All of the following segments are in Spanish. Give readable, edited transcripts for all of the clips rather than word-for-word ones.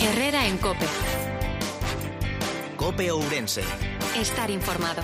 Herrera en COPE. COPE Ourense. Estar informado.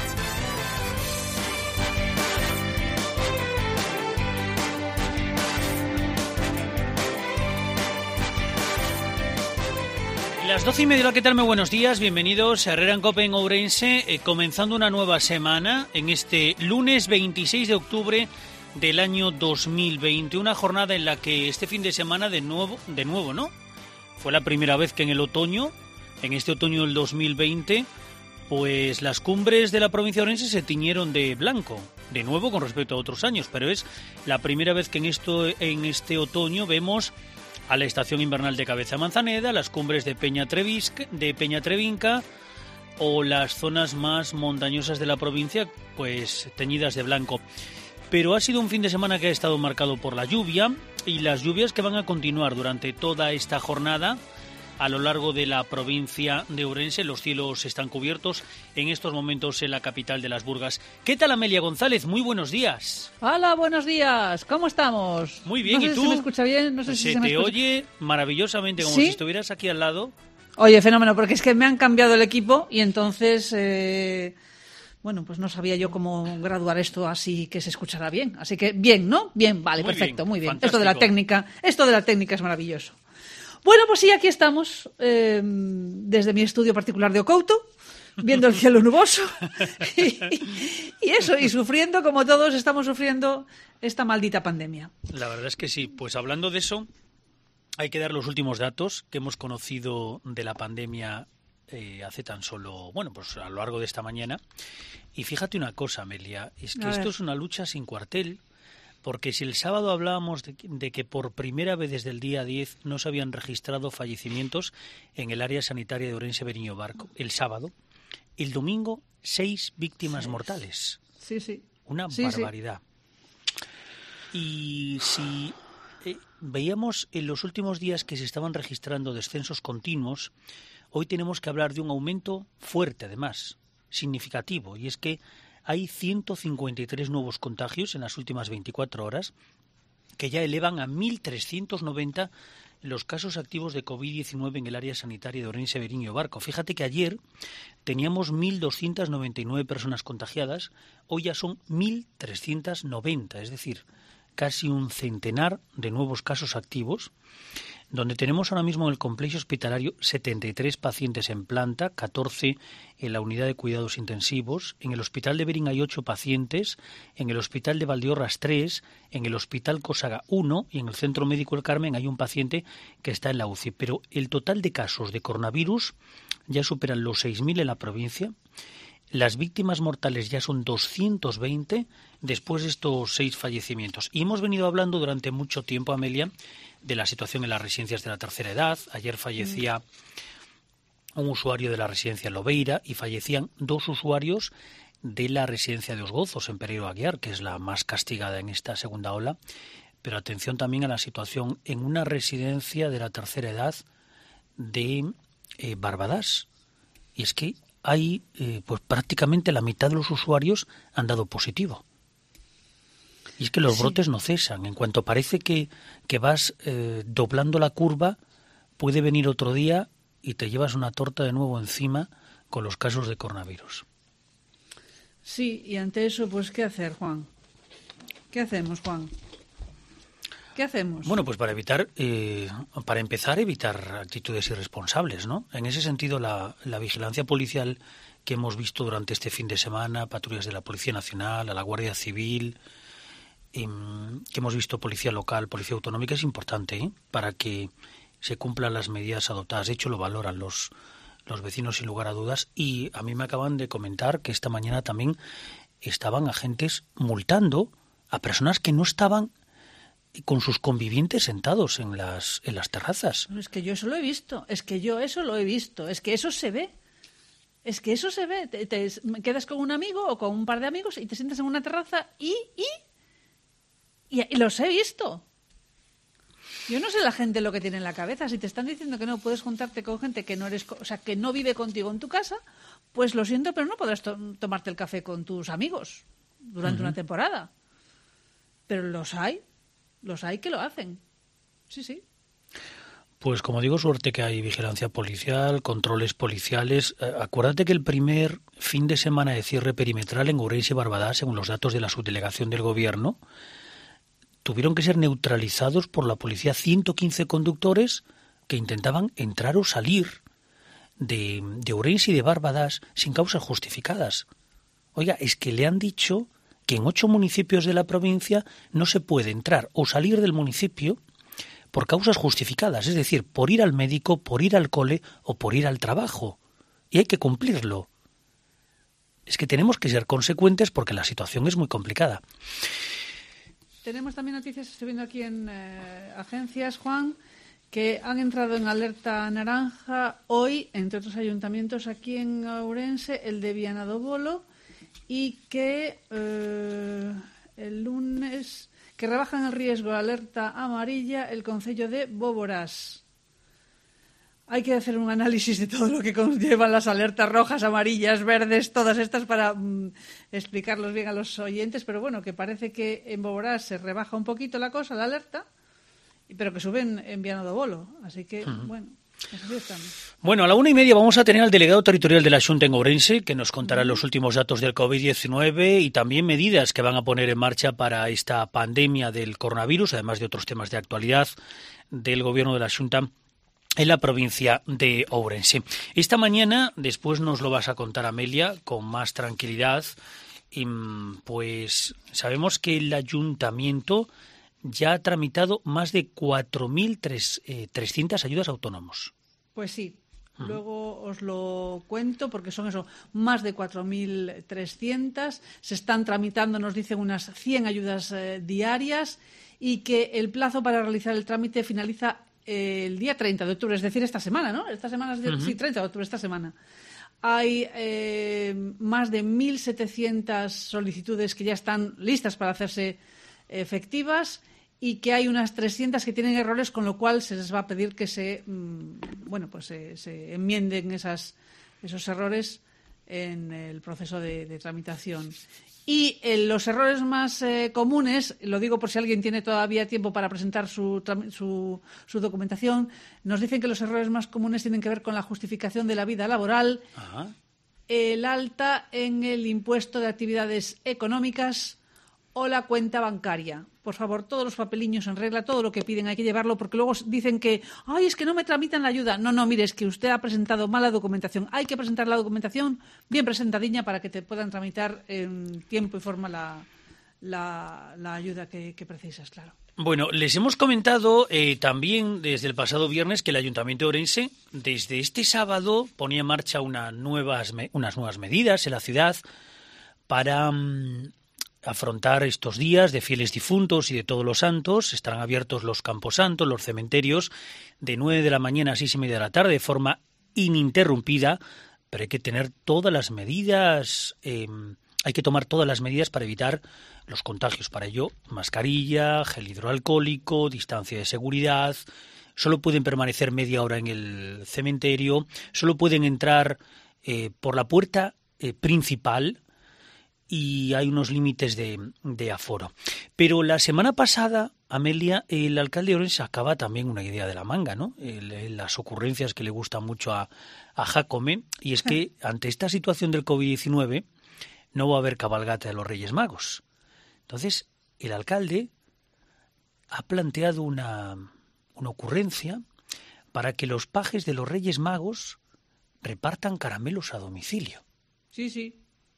Las 12:30, ¿qué tal? Muy buenos días, bienvenidos a Herrera en COPE en Ourense, comenzando una nueva semana en este lunes 26 de octubre del año 2020, una jornada en la que este fin de semana de nuevo, ¿no? Fue la primera vez que en este otoño del 2020, pues las cumbres de la provincia de Ourense se tiñeron de blanco, de nuevo con respecto a otros años, pero es la primera vez que en este otoño vemos a la estación invernal de Cabeza Manzaneda, las cumbres de Peña Trevinca o las zonas más montañosas de la provincia, pues teñidas de blanco. Pero ha sido un fin de semana que ha estado marcado por la lluvia y las lluvias que van a continuar durante toda esta jornada a lo largo de la provincia de Ourense. Los cielos están cubiertos en estos momentos en la capital de las Burgas. ¿Qué tal, Amelia González? Muy buenos días. Hola, buenos días. ¿Cómo estamos? Muy bien, no sé ¿y tú? Si me escucha bien, no sé si se me te escucha. Oye maravillosamente, como ¿Sí? si estuvieras aquí al lado. Oye, fenómeno, porque es que me han cambiado el equipo y entonces, bueno, pues no sabía yo cómo graduar esto así que se escuchará bien. Así que bien, ¿no? Bien, vale, Muy perfecto, bien, muy bien. fantástico. Esto de la técnica es maravilloso. Bueno, pues sí, aquí estamos, desde mi estudio particular de Ocouto, viendo el cielo nuboso y sufriendo como todos estamos sufriendo esta maldita pandemia. La verdad es que sí. Pues hablando de eso, hay que dar los últimos datos que hemos conocido de la pandemia hace tan solo, bueno, pues a lo largo de esta mañana. Y fíjate una cosa, Amelia, es que esto es una lucha sin cuartel. Porque si el sábado hablábamos de que por primera vez desde el día 10 no se habían registrado fallecimientos en el área sanitaria de Ourense Beriño Barco, el sábado, el domingo 6 víctimas mortales. Sí. Una barbaridad. Sí. Y si veíamos en los últimos días que se estaban registrando descensos continuos, hoy tenemos que hablar de un aumento fuerte, además, significativo, y es que hay 153 nuevos contagios en las últimas 24 horas, que ya elevan a 1.390 los casos activos de COVID-19 en el área sanitaria de Ourense Beriño Barco. Fíjate que ayer teníamos 1.299 personas contagiadas, hoy ya son 1.390, es decir, casi un centenar de nuevos casos activos, donde tenemos ahora mismo en el complejo hospitalario 73 pacientes en planta, 14 en la unidad de cuidados intensivos, en el hospital de Verín hay 8 pacientes, en el hospital de Valdeorras 3, en el hospital Cósaga 1 y en el Centro Médico El Carmen hay un paciente que está en la UCI. Pero el total de casos de coronavirus ya superan los 6.000 en la provincia. Las víctimas mortales ya son 220 después de estos 6 fallecimientos. Y hemos venido hablando durante mucho tiempo, Amelia, de la situación en las residencias de la tercera edad. Ayer fallecía un usuario de la residencia Lobeira y fallecían 2 usuarios de la residencia de Os Gozos en Pereiro Aguiar, que es la más castigada en esta segunda ola. Pero atención también a la situación en una residencia de la tercera edad de Barbadás. Y es que hay pues prácticamente la mitad de los usuarios han dado positivo. Y es que los brotes no cesan. En cuanto parece que vas doblando la curva, puede venir otro día y te llevas una torta de nuevo encima con los casos de coronavirus. Sí, y ante eso, pues, ¿qué hacer, Juan? ¿Qué hacemos, Juan? ¿Qué hacemos? Bueno, pues para empezar, evitar actitudes irresponsables, ¿no? En ese sentido, la vigilancia policial que hemos visto durante este fin de semana, patrullas de la Policía Nacional, a la Guardia Civil, que hemos visto policía local, policía autonómica, es importante para que se cumplan las medidas adoptadas. De hecho, lo valoran los vecinos sin lugar a dudas. Y a mí me acaban de comentar que esta mañana también estaban agentes multando a personas que no estaban con sus convivientes sentados en las terrazas. Es que yo eso lo he visto, es que eso se ve. Es que eso se ve. Te quedas con un amigo o con un par de amigos y te sientas en una terraza y los he visto. Yo no sé la gente lo que tiene en la cabeza. Si te están diciendo que no puedes juntarte con gente que no eres, o sea, que no vive contigo en tu casa, pues lo siento, pero no podrás tomarte el café con tus amigos durante una temporada. Pero los hay que lo hacen. Sí. Pues como digo, suerte que hay vigilancia policial, controles policiales. Acuérdate que el primer fin de semana de cierre perimetral en Ourense y Barbadás, según los datos de la subdelegación del Gobierno, tuvieron que ser neutralizados por la policía 115 conductores que intentaban entrar o salir de Ourense y de Barbadás sin causas justificadas. Oiga, es que le han dicho que en 8 municipios de la provincia no se puede entrar o salir del municipio por causas justificadas, es decir, por ir al médico, por ir al cole o por ir al trabajo. Y hay que cumplirlo. Es que tenemos que ser consecuentes porque la situación es muy complicada. Tenemos también noticias, estoy viendo aquí en agencias, Juan, que han entrado en alerta naranja hoy, entre otros ayuntamientos aquí en Ourense, el de Viana do Bolo, y que el lunes que rebajan el riesgo de alerta amarilla el concello de Boborás. Hay que hacer un análisis de todo lo que conllevan las alertas rojas, amarillas, verdes, todas estas para explicarlos bien a los oyentes, pero bueno, que parece que en Boborás se rebaja un poquito la cosa, la alerta, pero que suben en Viana do Bolo, así que, bueno, así estamos. Bueno, a la 1:30 vamos a tener al delegado territorial de la Xunta en Ourense, que nos contará los últimos datos del COVID-19 y también medidas que van a poner en marcha para esta pandemia del coronavirus, además de otros temas de actualidad del Gobierno de la Xunta en la provincia de Ourense. Esta mañana, después nos lo vas a contar, Amelia, con más tranquilidad, pues sabemos que el ayuntamiento ya ha tramitado más de 4.300 ayudas a autónomos. Pues sí, luego os lo cuento porque son eso, más de 4.300. Se están tramitando, nos dicen, unas 100 ayudas diarias y que el plazo para realizar el trámite finaliza el día 30 de octubre, es decir, esta semana, ¿no? Esta semana es sí, 30 de octubre, esta semana. Hay más de 1.700 solicitudes que ya están listas para hacerse efectivas y que hay unas 300 que tienen errores, con lo cual se les va a pedir que se enmienden esos errores en el proceso de tramitación. Y los errores más comunes, lo digo por si alguien tiene todavía tiempo para presentar su documentación, nos dicen que los errores más comunes tienen que ver con la justificación de la vida laboral, el alta en el impuesto de actividades económicas o la cuenta bancaria. Por favor, todos los papeliños en regla, todo lo que piden hay que llevarlo, porque luego dicen que ¡ay, es que no me tramitan la ayuda! No, mire, es que usted ha presentado mala documentación. Hay que presentar la documentación bien presentadiña para que te puedan tramitar en tiempo y forma la ayuda que precisas, claro. Bueno, les hemos comentado también desde el pasado viernes que el Ayuntamiento de Ourense desde este sábado ponía en marcha unas nuevas medidas en la ciudad para afrontar estos días de fieles difuntos y de todos los santos. Estarán abiertos los camposantos, los cementerios, de 9 de la mañana a 6:30 de la tarde, de forma ininterrumpida, pero hay que tener todas las medidas, hay que tomar todas las medidas para evitar los contagios. Para ello, mascarilla, gel hidroalcohólico, distancia de seguridad. Solo pueden permanecer media hora en el cementerio, solo pueden entrar por la puerta principal, y hay unos límites de aforo. Pero la semana pasada, Amelia, el alcalde de Ourense sacaba también una idea de la manga, ¿no? Las ocurrencias que le gustan mucho a Jacome, y es que ante esta situación del COVID-19 no va a haber cabalgata de los Reyes Magos. Entonces, el alcalde ha planteado una ocurrencia para que los pajes de los Reyes Magos repartan caramelos a domicilio. Sí.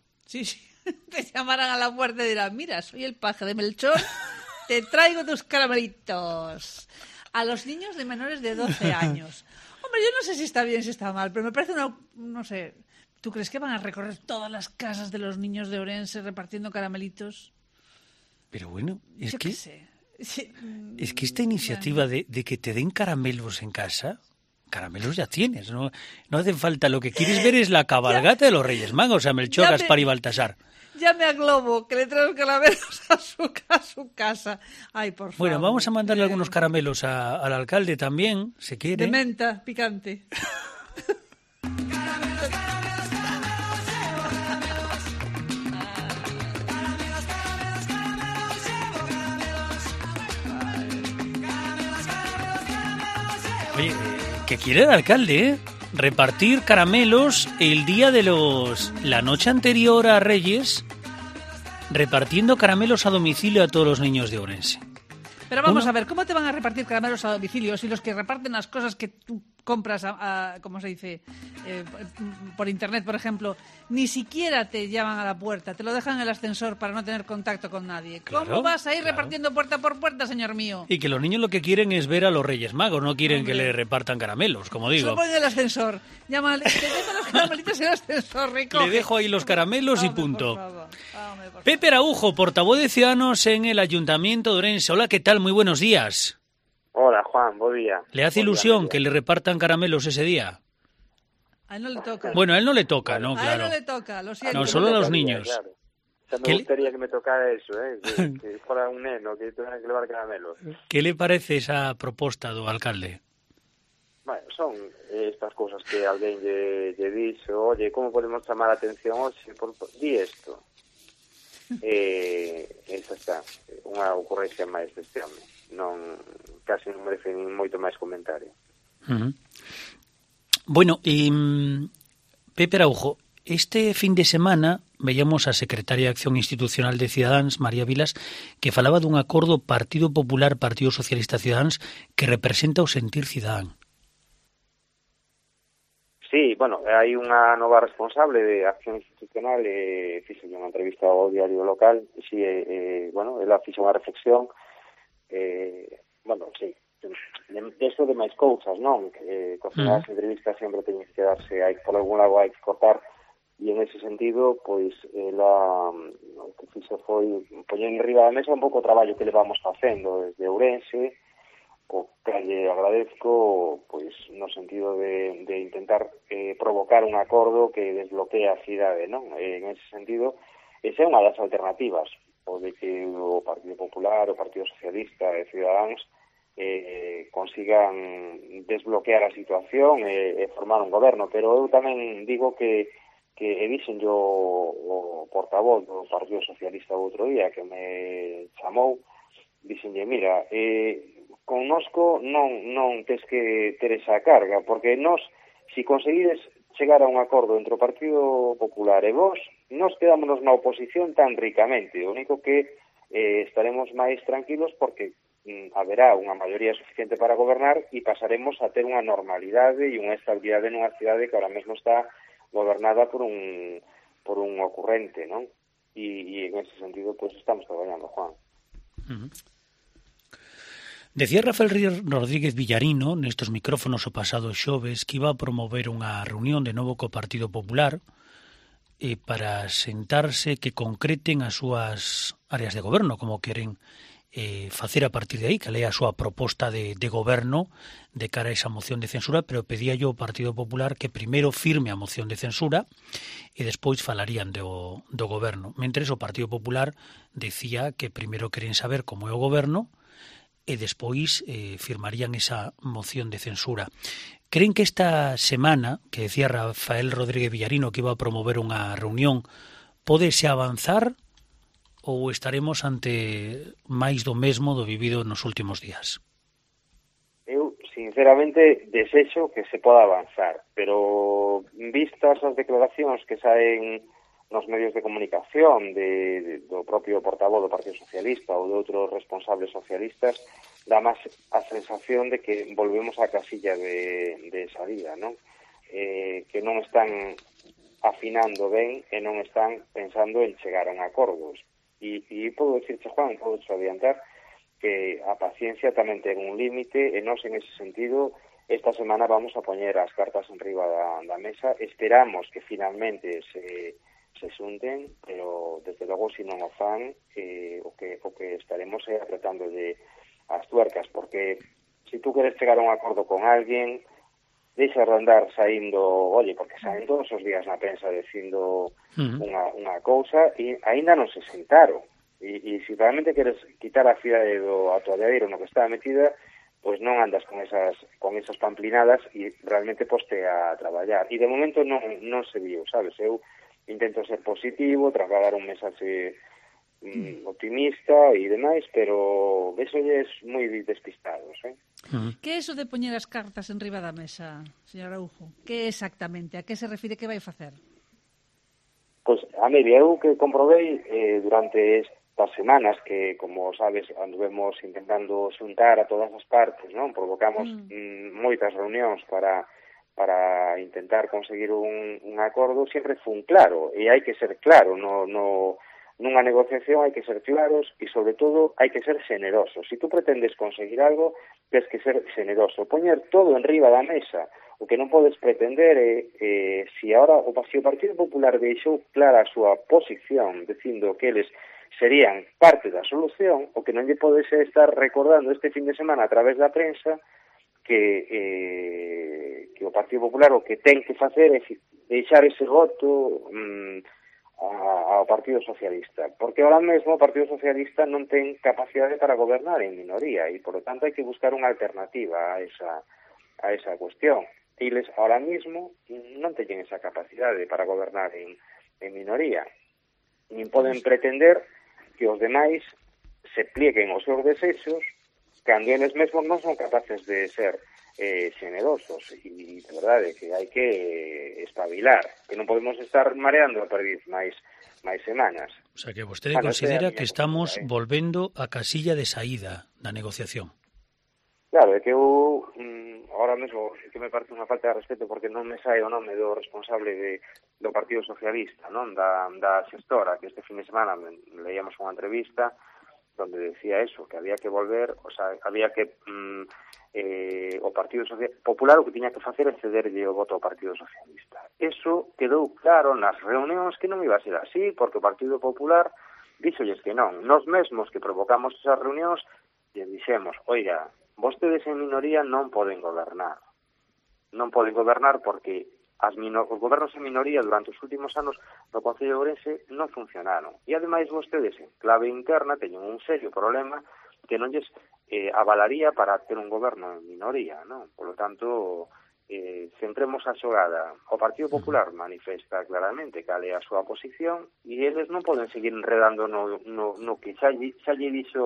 Te llamarán a la puerta y dirán: mira, soy el paje de Melchor, te traigo tus caramelitos. A los niños de menores de 12 años. Hombre, yo no sé si está bien, si está mal, pero me parece no sé, ¿tú crees que van a recorrer todas las casas de los niños de Ourense repartiendo caramelitos? Pero bueno, es que esta bueno, iniciativa de que te den caramelos en casa, caramelos ya tienes, no hace falta. Lo que quieres ver es la cabalgata de los Reyes Magos, a Melchor, Gaspar y Baltasar. Llame a Globo, que le traigo caramelos a su casa. Ay, por favor. Bueno, vamos a mandarle algunos caramelos al alcalde también, si quiere. De menta, picante. Oye, que quiere el alcalde, ¿eh? Repartir caramelos el día de la noche anterior a Reyes, repartiendo caramelos a domicilio a todos los niños de Ourense. Pero vamos a ver, ¿cómo te van a repartir caramelos a domicilio si los que reparten las cosas que tú compras, ¿cómo se dice? Por internet, por ejemplo, ni siquiera te llaman a la puerta, te lo dejan en el ascensor para no tener contacto con nadie? ¿Cómo Claro, vas a ir repartiendo puerta por puerta, señor mío? Y que los niños lo que quieren es ver a los Reyes Magos, no quieren que le repartan caramelos, como digo. Solo ponen el ascensor. Llama, te dejo los caramelitos en el ascensor, recoge. Le dejo ahí los caramelos y Hombre, punto. por favor. Hombre, por Pepe Araujo, portavoz de Ciudadanos en el Ayuntamiento de Ourense. Hola, ¿qué tal? Muy buenos días. Hola, Juan, buen día. ¿Le hace ilusión que le repartan caramelos ese día? A él no le toca. Bueno, a él no le toca, ¿no? A él Claro. no le toca, lo siento. No, solo a los niños. Claro. O sea, ¿Qué me le- gustaría que me tocara eso, que fuera un neno, que tuviera que llevar caramelos. ¿Qué le parece esa proposta do alcalde? Bueno, son estas cosas que alguén lle dixo, oye, como podemos chamar a atención hoxe? Di isto. Esa está, unha ocurrencia máis deste home. Casi non merece nin moito máis comentario. Uh-huh. Bueno, Pepe Araujo, este fin de semana veíamos a secretaria de Acción Institucional de Cidadáns, María Vilas, que falaba dun acordo Partido Popular, Partido Socialista Cidadáns, que representa o sentir cidadán. Sí, bueno, hai unha nova responsable de Acción Institucional, fixe unha entrevista ao diario local, sí, bueno, ela fixe unha reflexión, bueno, sí, deso de máis cousas, non? Que ao final as entrevistas sempre teñen que darse, por algún lado hai que cortar, e en ese sentido, pois, ela o que fixe foi poñer en riba da mesa un pouco o traballo que levamos facendo desde Ourense, o que lle agradezco, pois, no sentido de intentar provocar un acordo que desbloquee a cidade, non? En ese sentido, esa é unha das alternativas, o de que o Partido Popular, o Partido Socialista e Ciudadanos consigan desbloquear a situación e formar un goberno, pero eu tamén digo que dixen yo o portavoz do Partido Socialista o outro día que me chamou, dixenlle, mira, connosco non tes que ter esa carga, porque si conseguides chegar a un acordo entre o Partido Popular e vos, nos quedámonos na oposición tan ricamente. O único que estaremos máis tranquilos porque haberá unha maioría suficiente para gobernar e pasaremos a ter unha normalidade e unha estabilidade nunha cidade que ahora mesmo está gobernada por un ocurrente, non? E en ese sentido, pues estamos traballando, Juan. Uh-huh. Decía Rafael Rodríguez Villarino nestes micrófonos o pasado xoves que iba a promover unha reunión de novo co Partido Popular para sentarse que concreten as súas áreas de goberno, como queren facer a partir de aí, que é a súa proposta de goberno de cara a esa moción de censura, pero pedía yo ao Partido Popular que primeiro firme a moción de censura e despois falarían do goberno. Mentres o Partido Popular decía que primeiro queren saber como é o goberno e despois firmarían esa moción de censura. Creen que esta semana, que decía Rafael Rodríguez Villarino que iba a promover unha reunión, pódese avanzar ou estaremos ante máis do mesmo do vivido nos últimos días? Eu, sinceramente, desexo que se poda avanzar, pero vistas as declaracións que saen nos medios de comunicación do propio portavoz do Partido Socialista ou de outros responsables socialistas, dá máis a sensación de que volvemos á casilla de salida, non? Que non están afinando ben e non están pensando en chegar a un acordo. E podo dicirche, Juan, podo adiantar que a paciencia tamén ten un límite e nós en ese sentido esta semana vamos a poñer as cartas en riba da mesa. Esperamos que finalmente se xunten, pero desde logo se non o fan o que estaremos apretando as tuercas, porque se tú queres chegar a un acordo con alguén, deixa de andar saindo, oye, porque saen todos os días na prensa dicindo unha cousa e aínda non se sentaron. E se realmente queres quitar a cidade do atolladeiro no que está metida, pois non andas con esas pamplinadas e realmente poste a traballar. E de momento non se viu, sabes? Eu intento ser positivo, trasladar un mensaxe optimista e demais, pero vésolles moi despistados, Que é eso de poñer as cartas en riba da mesa, señor Araújo? Que exactamente? A que se refire? Que vai facer? Pois, a media, eu que comprobei durante estas semanas que, como sabes, anduvemos intentando xuntar a todas as partes, non? Provocamos moitas reunións para intentar conseguir un acordo, sempre fun claro, e hai que ser claro, nunha negociación hai que ser claros e, sobre todo, hai que ser xenerosos. Se tú pretendes conseguir algo, tens que ser xeneroso, poñer todo en riba da mesa. O que non podes pretender é, se o Partido Popular deixou clara a súa posición, dicindo que eles serían parte da solución, o que non lle podes estar recordando este fin de semana a través da prensa que o Partido Popular o que ten que facer é deixar ese voto ao Partido Socialista, porque ahora mesmo o Partido Socialista non ten capacidade para gobernar en minoría e, por lo tanto, hai que buscar unha alternativa a esa cuestión. Eles ahora mismo non teñen esa capacidade para gobernar en minoría. Nin poden pretender que os demais se plieguen aos seus desexos cando eles mesmos non son capaces de ser xenerosos. E de verdade que hai que espabilar, que non podemos estar mareando a perdiz máis semanas. O sea, que vostede considera que estamos volvendo a casilla de saída da negociación. Claro, é que eu ahora mesmo que me parece unha falta de respeto porque non me sae o nome do responsable do Partido Socialista, non, da xestora, que este fin de semana leíamos unha entrevista donde decía eso, que había que volver, o sea, había que o Partido Popular o que tiña que facer é cederlle o voto ao Partido Socialista. Eso quedou claro nas reunións que non iba a ser así, porque o Partido Popular díxolles que non. Nos mesmos que provocamos esas reunións e dixemos, oiga, vostedes en minoría non poden gobernar. Non poden gobernar porque os gobernos en minoría durante os últimos anos no Concello de Ourense non funcionaron. E ademais vostedes en clave interna teñen un serio problema que non lles avalaría para ter un goberno en minoría, non? Por lo tanto, centremos a xogada. O Partido Popular manifesta claramente cal é a súa posición e eles non poden seguir enredando no que xa lle dixo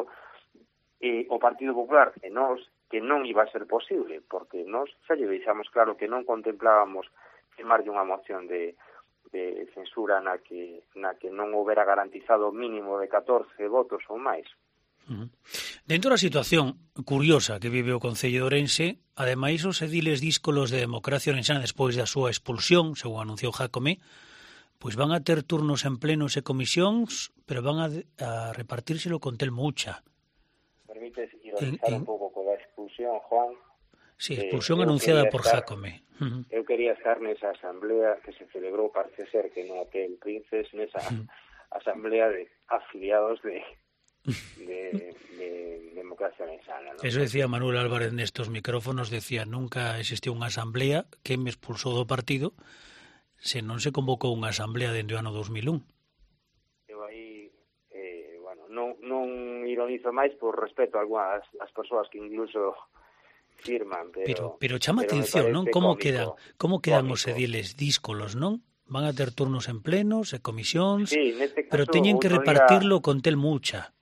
o Partido Popular e nós que non iba a ser posible, porque nós xa lle deixamos claro que non contemplábamos firmarlle unha moción de censura na que non houbera garantizado o mínimo de 14 votos ou máis. Dentro da situación curiosa que vive o Concello de Ourense, ademais os ediles díscolos de Democracia Orensana despois da súa expulsión, según anunciou Jácome, pois van a ter turnos en plenos e comisións, pero van a repartírselo con Telmo Ucha. Permites ironizar un pouco con a expulsión, Juan? Sí, expulsión anunciada por Jácome. Eu quería estar nesa asamblea que se celebrou, parece ser que no Hotel Princes, nesa asamblea de afiliados de Democracia Orensana, ¿no? Eso decía Manuel Álvarez nestos micrófonos, decía, nunca existiu unha asamblea que me expulsou do partido se non se convocou unha asamblea dende o ano 2001. Eu aí, non ironizo máis por respeto a algunhas as persoas que incluso firman, pero chama atención, non? Como quedan os ediles díscolos, non? Van a ter turnos en plenos e comisións, sí, neste caso, pero teñen que repartirlo con Telmo Ucha.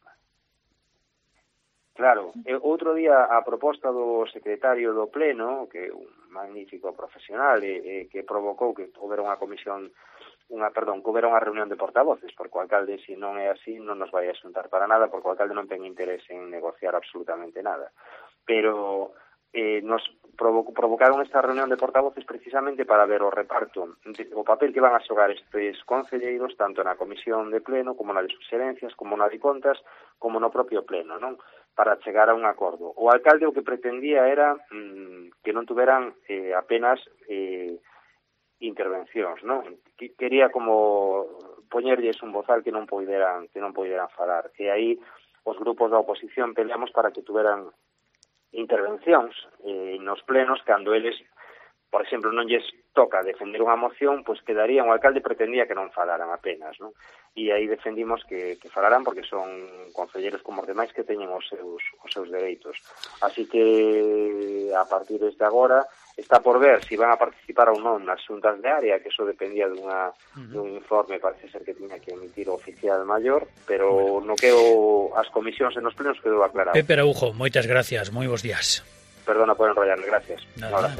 Claro, outro día a proposta do secretario do Pleno, que é un magnífico profesional que provocou que houbera unha comisión, que houbera unha reunión de portavoces, porque o alcalde, se non é así, non nos vai a xuntar para nada, porque o alcalde non ten interés en negociar absolutamente nada. Pero nos provocaron esta reunión de portavoces precisamente para ver o reparto, o papel que van a xogar estes concelleiros tanto na comisión de pleno como na de subxerencias, como na de contas, como no propio pleno, non? Para chegar a un acordo. O alcalde o que pretendía era que non tuveran apenas intervencións, non? Quería como poñerlles un bozal que non poideran falar. E aí os grupos da oposición peleamos para que tuveran intervencións nos plenos cando eles, por exemplo, non lles toca defender unha moción, pois quedarían, o alcalde pretendía que non falaran apenas, non? E aí defendimos que falaran porque son concelleiros como os demais que teñen os seus dereitos. Así que a partir desde agora Está por ver si van a participar ou non nas xuntas de área, que eso dependía dun informe, parece ser que tiña que emitir o oficial maior, pero no quedou as comisións e nos plenos quedou aclarado. Pepe Araujo, moitas gracias, moi bons días. Perdona por enrollarme, gracias. Nada.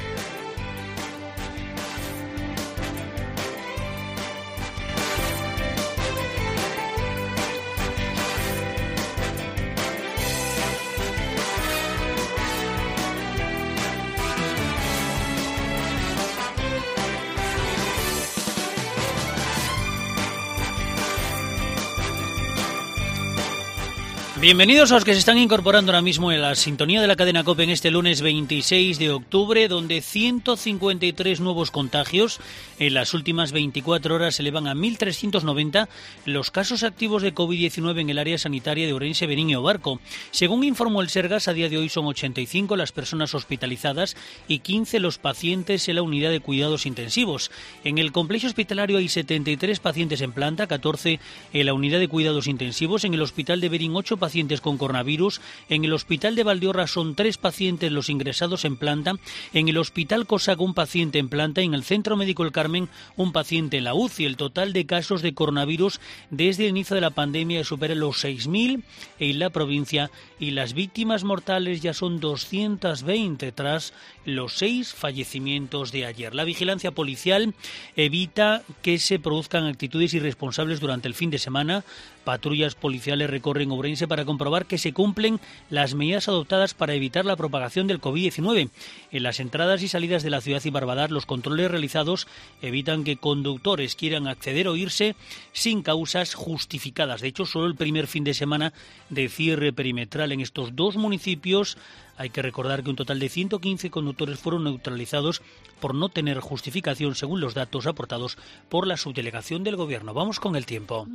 Bienvenidos a los que se están incorporando ahora mismo en la sintonía de la cadena COPE en este lunes 26 de octubre, donde 153 nuevos contagios en las últimas 24 horas se elevan a 1.390 los casos activos de COVID-19 en el área sanitaria de Ourense, Verín y Ovarco. Según informó el Sergas, a día de hoy son 85 las personas hospitalizadas y 15 los pacientes en la unidad de cuidados intensivos. En el complejo hospitalario hay 73 pacientes en planta, 14 en la unidad de cuidados intensivos. En el hospital de Verín, 8 pacientes con coronavirus. En el hospital de Valdeorras son 3 pacientes los ingresados en planta. En el hospital Cosaga, un paciente en planta. En el Centro Médico El Carmen, un paciente en la UCI. El total de casos de coronavirus desde el inicio de la pandemia supera los 6.000 en la provincia, y las víctimas mortales ya son 220 tras los 6 fallecimientos de ayer. La vigilancia policial evita que se produzcan actitudes irresponsables durante el fin de semana. Patrullas policiales recorren Ourense para comprobar que se cumplen las medidas adoptadas para evitar la propagación del COVID-19. En las entradas y salidas de la ciudad y Barbadar, los controles realizados evitan que conductores quieran acceder o irse sin causas justificadas. De hecho, solo el primer fin de semana de cierre perimetral en estos 2 municipios, hay que recordar que un total de 115 conductores fueron neutralizados por no tener justificación, según los datos aportados por la subdelegación del Gobierno. Vamos con el tiempo.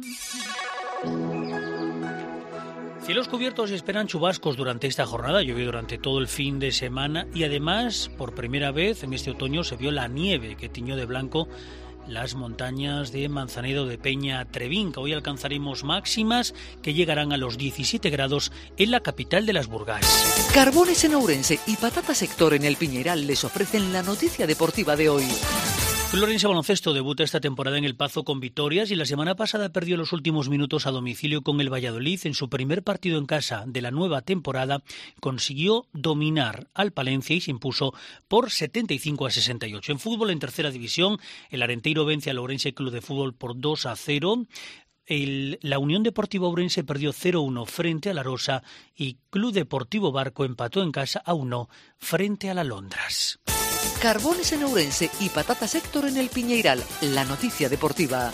Cielos cubiertos y esperan chubascos durante esta jornada. Llovió durante todo el fin de semana y además, por primera vez en este otoño, se vio la nieve que tiñó de blanco las montañas de Manzanedo de Peña Trevinca. Hoy alcanzaremos máximas que llegarán a los 17 grados en la capital de las Burgás. Carbones en Ourense y Patata Sector en el Piñeral les ofrecen la noticia deportiva de hoy. Club Ourense Baloncesto debuta esta temporada en el Pazo con victorias y la semana pasada perdió los últimos minutos a domicilio con el Valladolid. En su primer partido en casa de la nueva temporada consiguió dominar al Palencia y se impuso por 75-68. En fútbol, en tercera división, el Arenteiro vence al Ourense Club de Fútbol por 2-0. La Unión Deportiva Ourense perdió 0-1 frente a la Arosa y Club Deportivo Barco empató en casa a 1 frente a la Londras. Carbones en Ourense y Patata Sector en el Piñeiral, la noticia deportiva.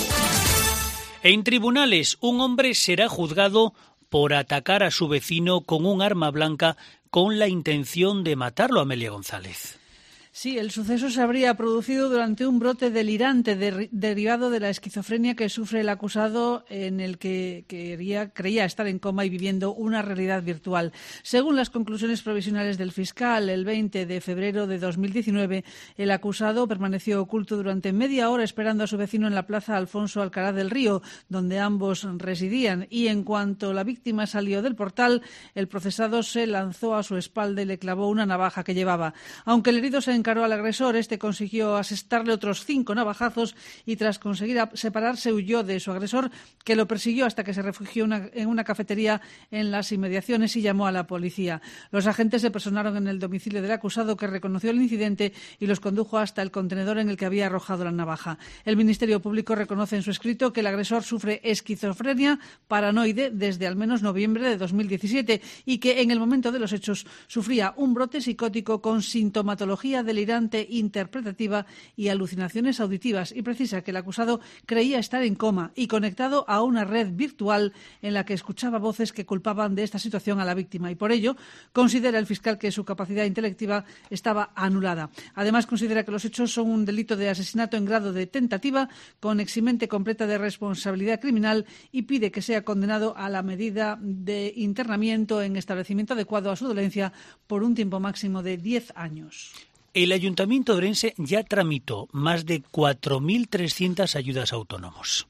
En tribunales, un hombre será juzgado por atacar a su vecino con un arma blanca con la intención de matarlo. Amelia González. Sí, el suceso se habría producido durante un brote delirante derivado de la esquizofrenia que sufre el acusado, en el que creía estar en coma y viviendo una realidad virtual. Según las conclusiones provisionales del fiscal, el 20 de febrero de 2019, el acusado permaneció oculto durante media hora esperando a su vecino en la plaza Alfonso Alcaraz del Río, donde ambos residían, y en cuanto la víctima salió del portal, el procesado se lanzó a su espalda y le clavó una navaja que llevaba. Aunque el herido se encaró al agresor, este consiguió asestarle otros 5 navajazos y tras conseguir separarse huyó de su agresor, que lo persiguió hasta que se refugió en una cafetería en las inmediaciones y llamó a la policía. Los agentes se personaron en el domicilio del acusado, que reconoció el incidente y los condujo hasta el contenedor en el que había arrojado la navaja. El Ministerio Público reconoce en su escrito que el agresor sufre esquizofrenia paranoide desde al menos noviembre de 2017 y que en el momento de los hechos sufría un brote psicótico con sintomatología delirante interpretativa y alucinaciones auditivas, y precisa que el acusado creía estar en coma y conectado a una red virtual en la que escuchaba voces que culpaban de esta situación a la víctima, y por ello considera el fiscal que su capacidad intelectiva estaba anulada. Además, considera que los hechos son un delito de asesinato en grado de tentativa con eximente completa de responsabilidad criminal y pide que sea condenado a la medida de internamiento en establecimiento adecuado a su dolencia por un tiempo máximo de 10 años. El Ayuntamiento de Ourense ya tramitó más de 4.300 ayudas a autónomos.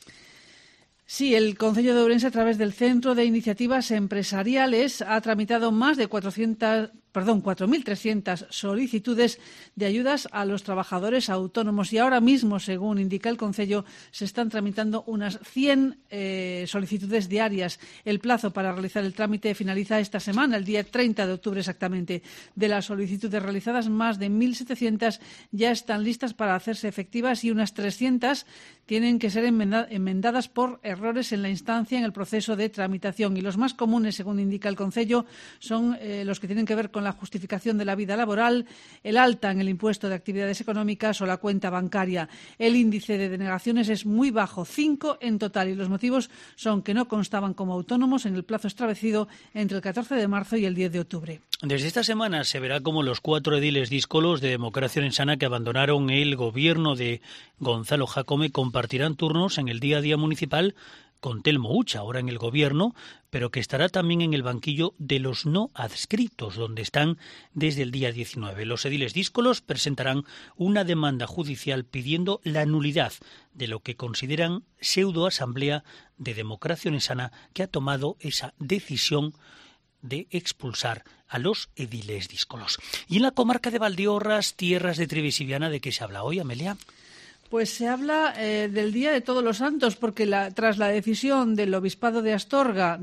Sí, el Concello de Ourense, a través del Centro de Iniciativas Empresariales, ha tramitado más de 400 4.300 solicitudes de ayudas a los trabajadores autónomos y ahora mismo, según indica el Concello, se están tramitando unas 100 solicitudes diarias. El plazo para realizar el trámite finaliza esta semana, el día 30 de octubre exactamente. De las solicitudes realizadas, más de 1.700 ya están listas para hacerse efectivas y unas 300 tienen que ser enmendadas por errores en la instancia en el proceso de tramitación. Y los más comunes, según indica el Concello, son los que tienen que ver con la justificación de la vida laboral, el alta en el impuesto de actividades económicas o la cuenta bancaria. El índice de denegaciones es muy bajo, 5 en total, y los motivos son que no constaban como autónomos en el plazo establecido entre el 14 de marzo y el 10 de octubre. Desde esta semana se verá cómo los 4 ediles díscolos de Democracia Orensana que abandonaron el gobierno de Gonzalo Jácome compartirán turnos en el día a día municipal con Telmo Ucha, ahora en el gobierno, pero que estará también en el banquillo de los no adscritos, donde están desde el día 19. Los ediles díscolos presentarán una demanda judicial pidiendo la nulidad de lo que consideran pseudoasamblea de Democracia Orensana que ha tomado esa decisión de expulsar a los ediles díscolos. Y en la comarca de Valdeorras, tierras de Trives y Viana, ¿de qué se habla hoy, Amelia? Pues se habla del Día de Todos los Santos, porque tras la decisión del Obispado de Astorga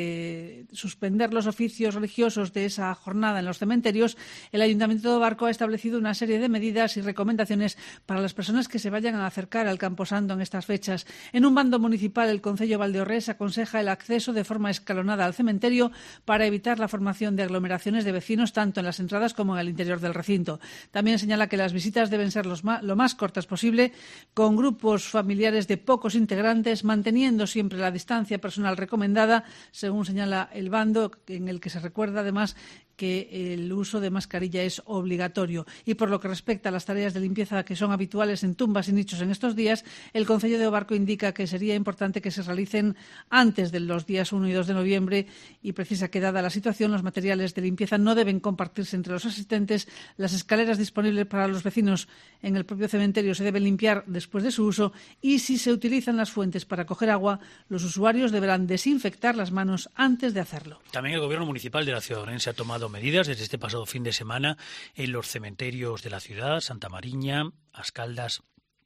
de suspender los oficios religiosos de esa jornada en los cementerios, el Ayuntamiento de Barco ha establecido una serie de medidas y recomendaciones para las personas que se vayan a acercar al Camposanto en estas fechas. En un bando municipal, el Concello Valdeorrés aconseja el acceso de forma escalonada al cementerio para evitar la formación de aglomeraciones de vecinos tanto en las entradas como en el interior del recinto. También señala que las visitas deben ser lo más cortas posible, con grupos familiares de pocos integrantes, manteniendo siempre la distancia personal recomendada, según señala el bando, en el que se recuerda además que el uso de mascarilla es obligatorio. Y por lo que respecta a las tareas de limpieza que son habituales en tumbas y nichos en estos días, el Concello de Barco indica que sería importante que se realicen antes de los días 1 y 2 de noviembre y precisa que, dada la situación, los materiales de limpieza no deben compartirse entre los asistentes. Las escaleras disponibles para los vecinos en el propio cementerio se deben limpiar después de su uso y, si se utilizan las fuentes para coger agua, los usuarios deberán desinfectar las manos antes de hacerlo. También el Gobierno Municipal de la ciudad de Orense ha tomado medidas desde este pasado fin de semana en los cementerios de la ciudad, Santa Mariña, Ascaldas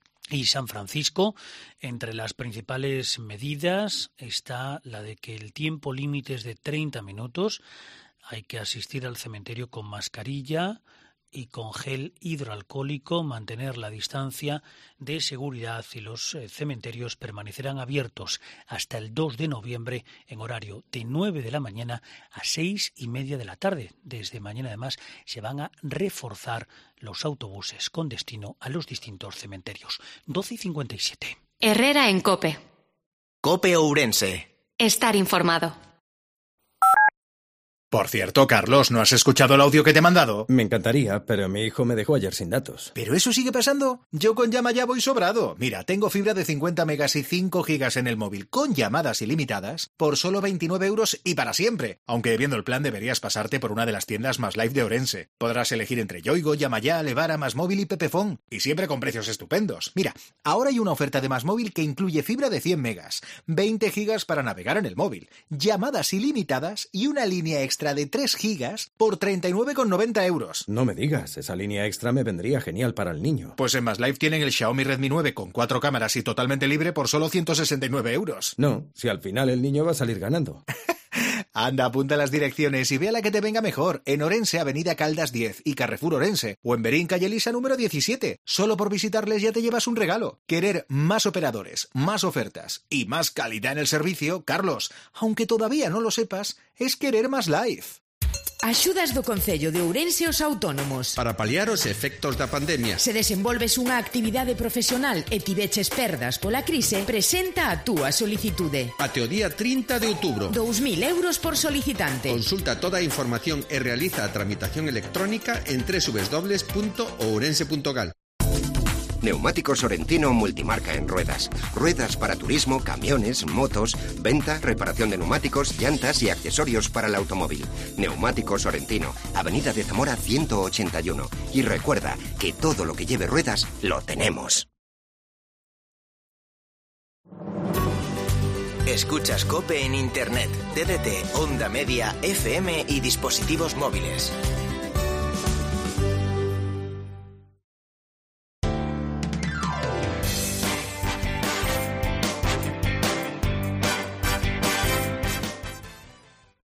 y San Francisco. Entre las principales medidas está la de que el tiempo límite es de 30 minutos. Hay que asistir al cementerio con mascarilla y con gel hidroalcohólico, mantener la distancia de seguridad y los cementerios permanecerán abiertos hasta el 2 de noviembre en horario de 9 de la mañana a 6:30 de la tarde. Desde mañana además se van a reforzar los autobuses con destino a los distintos cementerios. 12:57. Herrera en COPE. COPE Ourense. Estar informado. Por cierto, Carlos, ¿no has escuchado el audio que te he mandado? Me encantaría, pero mi hijo me dejó ayer sin datos. ¿Pero eso sigue pasando? Yo con Llama Ya voy sobrado. Mira, tengo fibra de 50 megas y 5 gigas en el móvil con llamadas ilimitadas por solo 29 euros y para siempre. Aunque viendo el plan deberías pasarte por una de las tiendas Más Life de Ourense. Podrás elegir entre Yoigo, Llama Ya, Levara, Más Móvil y Pepefón. Y siempre con precios estupendos. Mira, ahora hay una oferta de Más Móvil que incluye fibra de 100 megas, 20 gigas para navegar en el móvil, llamadas ilimitadas y una línea extra de 3 gigas por 39,90 euros. No me digas, esa línea extra me vendría genial para el niño. Pues en Más Life tienen el Xiaomi Redmi 9 con 4 cámaras y totalmente libre por solo 169 euros. No, si al final el niño va a salir ganando. Anda, apunta las direcciones y ve a la que te venga mejor. En Orense, Avenida Caldas 10 y Carrefour Orense. O en Berín, Calle Elisa número 17. Solo por visitarles ya te llevas un regalo. Querer más operadores, más ofertas y más calidad en el servicio, Carlos, aunque todavía no lo sepas, es querer Más Life. Axudas do Concello de Ourense aos autónomos. Para paliar os efectos da pandemia. Se desenvolves unha actividade profesional e tiveches perdas pola crise, presenta a túa solicitude. Até o día 30 de outubro. 2.000 euros por solicitante. Consulta toda a información e realiza a tramitación electrónica en www.ourense.gal. Neumáticos Sorrentino multimarca en ruedas. Ruedas para turismo, camiones, motos, venta, reparación de neumáticos, llantas y accesorios para el automóvil. Neumáticos Sorrentino, Avenida de Zamora 181. Y recuerda que todo lo que lleve ruedas lo tenemos. Escuchas COPE en Internet, TDT, Onda Media, FM y dispositivos móviles.